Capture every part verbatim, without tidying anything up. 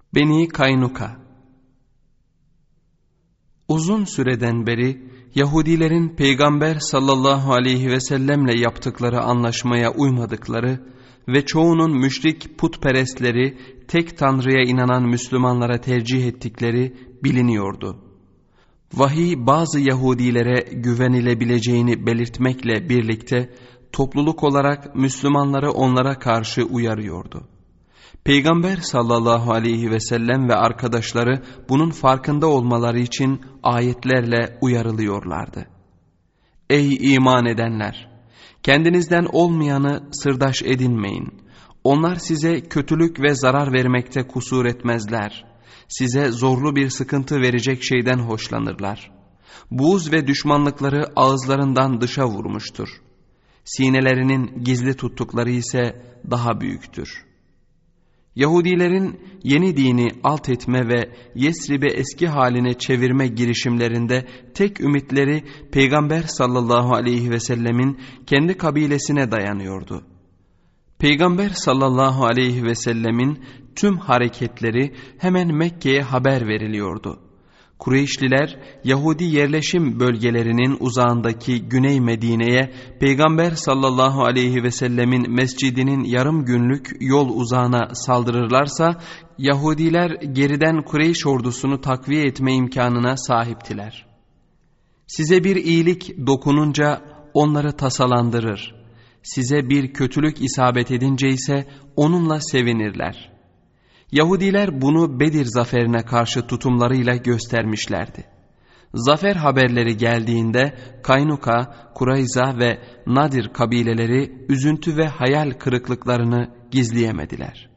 Beni Kaynuka. Uzun süreden beri Yahudilerin Peygamber sallallahu aleyhi ve sellemle yaptıkları anlaşmaya uymadıkları ve çoğunun müşrik putperestleri tek Tanrı'ya inanan Müslümanlara tercih ettikleri biliniyordu. Vahiy bazı Yahudilere güvenilebileceğini belirtmekle birlikte topluluk olarak Müslümanları onlara karşı uyarıyordu. Peygamber sallallahu aleyhi ve sellem ve arkadaşları bunun farkında olmaları için ayetlerle uyarılıyorlardı. Ey iman edenler! Kendinizden olmayanı sırdaş edinmeyin. Onlar size kötülük ve zarar vermekte kusur etmezler. Size zorlu bir sıkıntı verecek şeyden hoşlanırlar. Buğz ve düşmanlıkları ağızlarından dışa vurmuştur. Sinelerinin gizli tuttukları ise daha büyüktür. Yahudilerin yeni dini alt etme ve Yesrib'i eski haline çevirme girişimlerinde tek ümitleri Peygamber sallallahu aleyhi ve sellemin kendi kabilesine dayanıyordu. Peygamber sallallahu aleyhi ve sellemin tüm hareketleri hemen Mekke'ye haber veriliyordu. Kureyşliler Yahudi yerleşim bölgelerinin uzağındaki Güney Medine'ye Peygamber sallallahu aleyhi ve sellemin mescidinin yarım günlük yol uzağına saldırırlarsa Yahudiler geriden Kureyş ordusunu takviye etme imkanına sahiptiler. Size bir iyilik dokununca onları tasalandırır. Size bir kötülük isabet edince ise onunla sevinirler. Yahudiler bunu Bedir zaferine karşı tutumlarıyla göstermişlerdi. Zafer haberleri geldiğinde Kaynuka, Kurayza ve Nadir kabileleri üzüntü ve hayal kırıklıklarını gizleyemediler.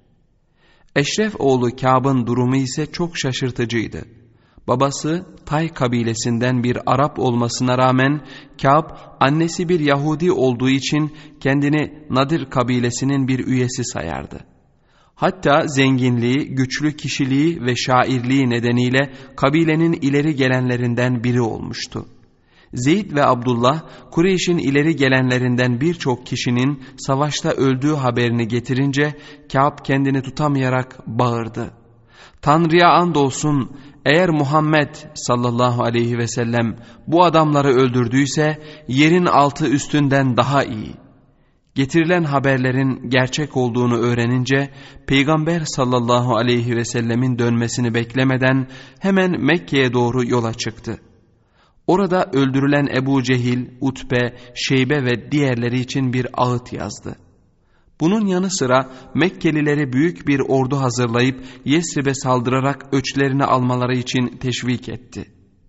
Eşref oğlu Kâb'ın durumu ise çok şaşırtıcıydı. Babası Tay kabilesinden bir Arap olmasına rağmen Kâb annesi bir Yahudi olduğu için kendini Nadir kabilesinin bir üyesi sayardı. Hatta zenginliği, güçlü kişiliği ve şairliği nedeniyle kabilenin ileri gelenlerinden biri olmuştu. Zeyd ve Abdullah, Kureyş'in ileri gelenlerinden birçok kişinin savaşta öldüğü haberini getirince Kâb kendini tutamayarak bağırdı. Tanrı'ya andolsun, eğer Muhammed sallallahu aleyhi ve sellem bu adamları öldürdüyse yerin altı üstünden daha iyi. Getirilen haberlerin gerçek olduğunu öğrenince Peygamber sallallahu aleyhi ve sellemin dönmesini beklemeden hemen Mekke'ye doğru yola çıktı. Orada öldürülen Ebu Cehil, Utbe, Şeybe ve diğerleri için bir ağıt yazdı. Bunun yanı sıra Mekkelileri büyük bir ordu hazırlayıp Yesrib'e saldırarak öçlerini almaları için teşvik etti.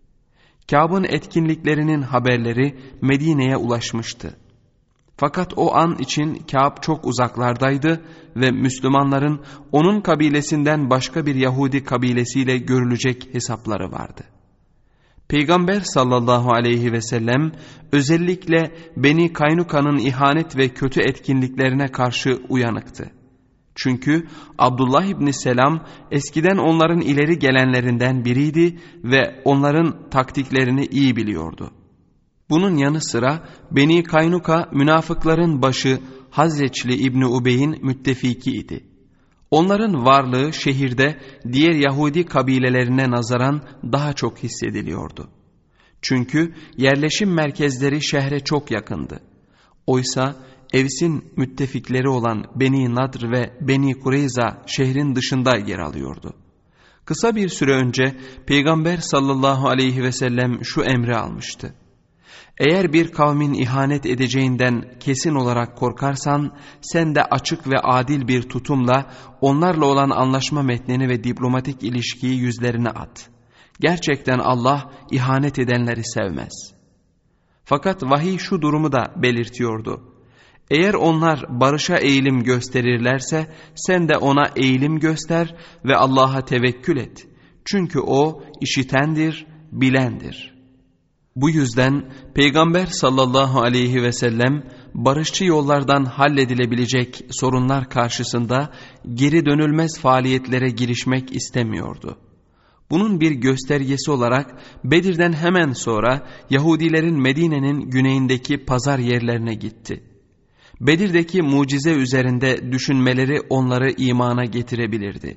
Kâb'ın etkinliklerinin haberleri Medine'ye ulaşmıştı. Fakat o an için Kâb çok uzaklardaydı ve Müslümanların onun kabilesinden başka bir Yahudi kabilesiyle görülecek hesapları vardı. Peygamber sallallahu aleyhi ve sellem özellikle Beni Kaynuka'nın ihanet ve kötü etkinliklerine karşı uyanıktı. Çünkü Abdullah İbni Selam eskiden onların ileri gelenlerinden biriydi ve onların taktiklerini iyi biliyordu. Bunun yanı sıra Beni Kaynuka münafıkların başı Hazreçli İbni Ubey'in müttefiki idi. Onların varlığı şehirde diğer Yahudi kabilelerine nazaran daha çok hissediliyordu. Çünkü yerleşim merkezleri şehre çok yakındı. Oysa Evs'in müttefikleri olan Beni Nadr ve Beni Kureyza şehrin dışında yer alıyordu. Kısa bir süre önce Peygamber sallallahu aleyhi ve sellem şu emri almıştı. Eğer bir kavmin ihanet edeceğinden kesin olarak korkarsan, sen de açık ve adil bir tutumla onlarla olan anlaşma metnini ve diplomatik ilişkiyi yüzlerine at. Gerçekten Allah ihanet edenleri sevmez. Fakat vahiy şu durumu da belirtiyordu. Eğer onlar barışa eğilim gösterirlerse, sen de ona eğilim göster ve Allah'a tevekkül et. Çünkü O işitendir, bilendir. Bu yüzden Peygamber sallallahu aleyhi ve sellem barışçı yollardan halledilebilecek sorunlar karşısında geri dönülmez faaliyetlere girişmek istemiyordu. Bunun bir göstergesi olarak Bedir'den hemen sonra Yahudilerin Medine'nin güneyindeki pazar yerlerine gitti. Bedir'deki mucize üzerinde düşünmeleri onları imana getirebilirdi.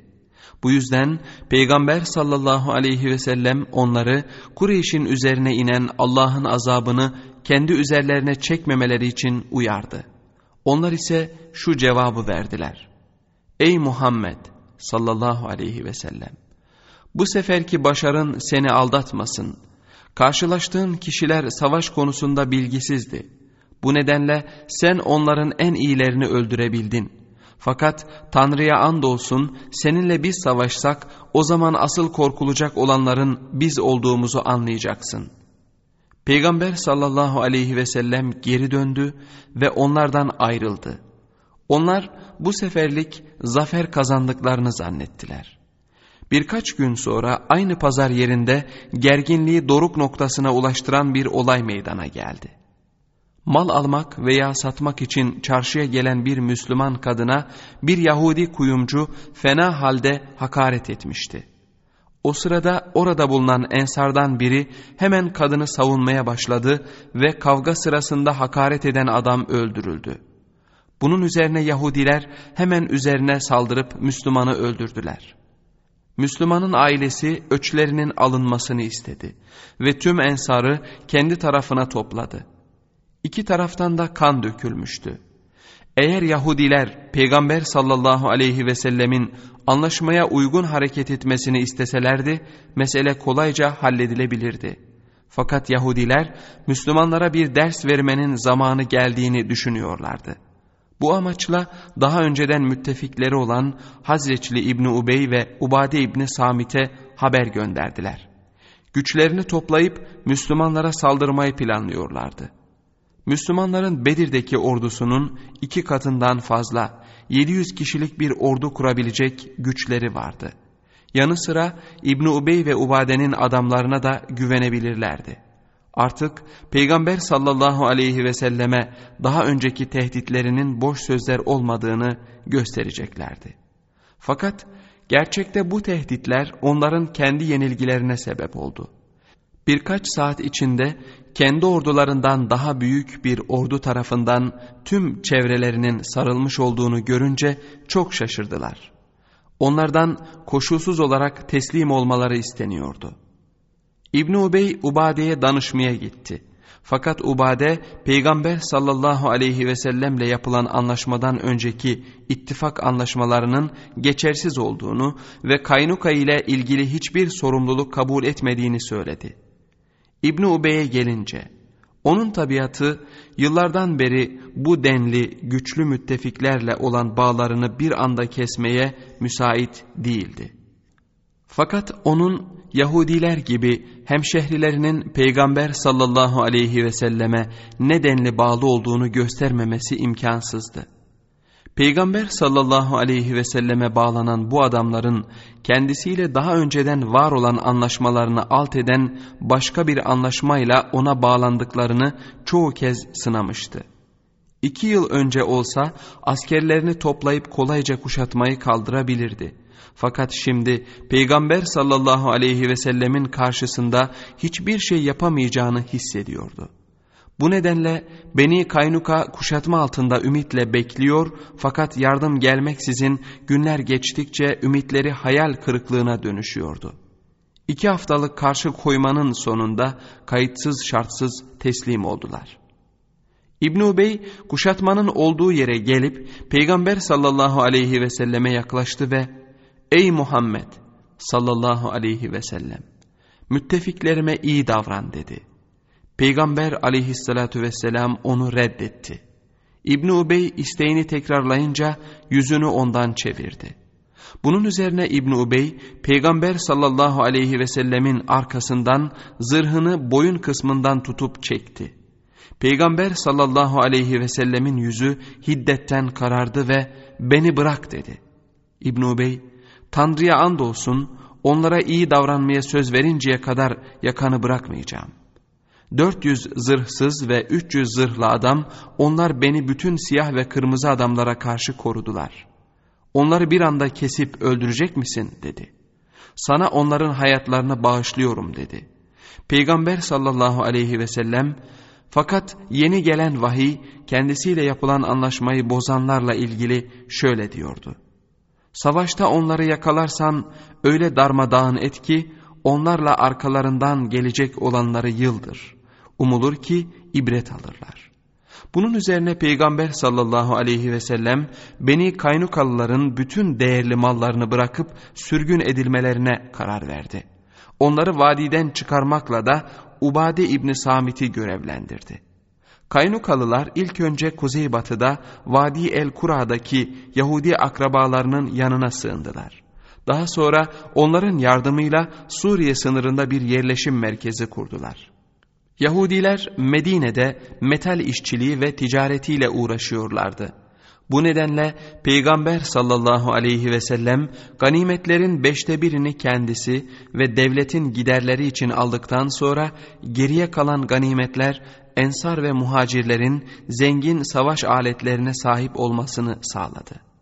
Bu yüzden Peygamber sallallahu aleyhi ve sellem onları Kureyş'in üzerine inen Allah'ın azabını kendi üzerlerine çekmemeleri için uyardı. Onlar ise şu cevabı verdiler: Ey Muhammed sallallahu aleyhi ve sellem! Bu seferki başarın seni aldatmasın. Karşılaştığın kişiler savaş konusunda bilgisizdi. Bu nedenle sen onların en iyilerini öldürebildin. Fakat Tanrı'ya andolsun seninle biz savaşsak o zaman asıl korkulacak olanların biz olduğumuzu anlayacaksın. Peygamber sallallahu aleyhi ve sellem geri döndü ve onlardan ayrıldı. Onlar bu seferlik zafer kazandıklarını zannettiler. Birkaç gün sonra aynı pazar yerinde gerginliği doruk noktasına ulaştıran bir olay meydana geldi. Mal almak veya satmak için çarşıya gelen bir Müslüman kadına bir Yahudi kuyumcu fena halde hakaret etmişti. O sırada orada bulunan ensardan biri hemen kadını savunmaya başladı ve kavga sırasında hakaret eden adam öldürüldü. Bunun üzerine Yahudiler hemen üzerine saldırıp Müslümanı öldürdüler. Müslümanın ailesi öçlerinin alınmasını istedi ve tüm ensarı kendi tarafına topladı. İki taraftan da kan dökülmüştü. Eğer Yahudiler Peygamber sallallahu aleyhi ve sellemin anlaşmaya uygun hareket etmesini isteselerdi, mesele kolayca halledilebilirdi. Fakat Yahudiler Müslümanlara bir ders vermenin zamanı geldiğini düşünüyorlardı. Bu amaçla daha önceden müttefikleri olan Hazreçli İbni Ubey ve Ubade İbni Samit'e haber gönderdiler. Güçlerini toplayıp Müslümanlara saldırmayı planlıyorlardı. Müslümanların Bedir'deki ordusunun iki katından fazla yedi yüz kişilik bir ordu kurabilecek güçleri vardı. Yanı sıra İbni Ubey ve Ubade'nin adamlarına da güvenebilirlerdi. Artık Peygamber sallallahu aleyhi ve selleme daha önceki tehditlerinin boş sözler olmadığını göstereceklerdi. Fakat gerçekte bu tehditler onların kendi yenilgilerine sebep oldu. Birkaç saat içinde kendi ordularından daha büyük bir ordu tarafından tüm çevrelerinin sarılmış olduğunu görünce çok şaşırdılar. Onlardan koşulsuz olarak teslim olmaları isteniyordu. İbni Ubey Ubade'ye danışmaya gitti. Fakat Ubade Peygamber sallallahu aleyhi ve sellemle yapılan anlaşmadan önceki ittifak anlaşmalarının geçersiz olduğunu ve Kaynuka ile ilgili hiçbir sorumluluk kabul etmediğini söyledi. İbni Ubey'e gelince, onun tabiatı yıllardan beri bu denli güçlü müttefiklerle olan bağlarını bir anda kesmeye müsait değildi. Fakat onun Yahudiler gibi hemşehrilerinin Peygamber sallallahu aleyhi ve selleme ne denli bağlı olduğunu göstermemesi imkansızdı. Peygamber sallallahu aleyhi ve selleme bağlanan bu adamların kendisiyle daha önceden var olan anlaşmalarını alt eden başka bir anlaşmayla ona bağlandıklarını çoğu kez sınamıştı. İki yıl önce olsa askerlerini toplayıp kolayca kuşatmayı kaldırabilirdi. Fakat şimdi Peygamber sallallahu aleyhi ve sellemin karşısında hiçbir şey yapamayacağını hissediyordu. Bu nedenle Beni Kaynuka kuşatma altında ümitle bekliyor fakat yardım gelmeksizin günler geçtikçe ümitleri hayal kırıklığına dönüşüyordu. İki haftalık karşı koymanın sonunda kayıtsız şartsız teslim oldular. İbn Ubey kuşatmanın olduğu yere gelip Peygamber sallallahu aleyhi ve selleme yaklaştı ve "Ey Muhammed sallallahu aleyhi ve sellem, müttefiklerime iyi davran" dedi. Peygamber aleyhissalatu vesselam onu reddetti. İbn Ubey isteğini tekrarlayınca yüzünü ondan çevirdi. Bunun üzerine İbn Ubey Peygamber sallallahu aleyhi ve sellemin arkasından zırhını boyun kısmından tutup çekti. Peygamber sallallahu aleyhi ve sellemin yüzü hiddetten karardı ve "Beni bırak" dedi. İbn Ubey, "Tanrı'ya andolsun onlara iyi davranmaya söz verinceye kadar yakanı bırakmayacağım." dört yüz zırhsız ve üç yüz zırhlı adam, onlar beni bütün siyah ve kırmızı adamlara karşı korudular. "Onları bir anda kesip öldürecek misin?" dedi. "Sana onların hayatlarını bağışlıyorum" dedi. Peygamber sallallahu aleyhi ve sellem, fakat yeni gelen vahiy kendisiyle yapılan anlaşmayı bozanlarla ilgili şöyle diyordu: Savaşta onları yakalarsan öyle darmadağın et ki onlarla arkalarından gelecek olanları yıldır. Umulur ki ibret alırlar. Bunun üzerine Peygamber sallallahu aleyhi ve sellem Beni Kaynukalıların bütün değerli mallarını bırakıp sürgün edilmelerine karar verdi. Onları vadiden çıkarmakla da Ubade İbni Samit'i görevlendirdi. Kaynukalılar ilk önce kuzeybatıda Vadi el-Kura'daki Yahudi akrabalarının yanına sığındılar. Daha sonra onların yardımıyla Suriye sınırında bir yerleşim merkezi kurdular. Yahudiler Medine'de metal işçiliği ve ticaretiyle uğraşıyorlardı. Bu nedenle Peygamber sallallahu aleyhi ve sellem ganimetlerin beşte birini kendisi ve devletin giderleri için aldıktan sonra geriye kalan ganimetler Ensar ve muhacirlerin zengin savaş aletlerine sahip olmasını sağladı.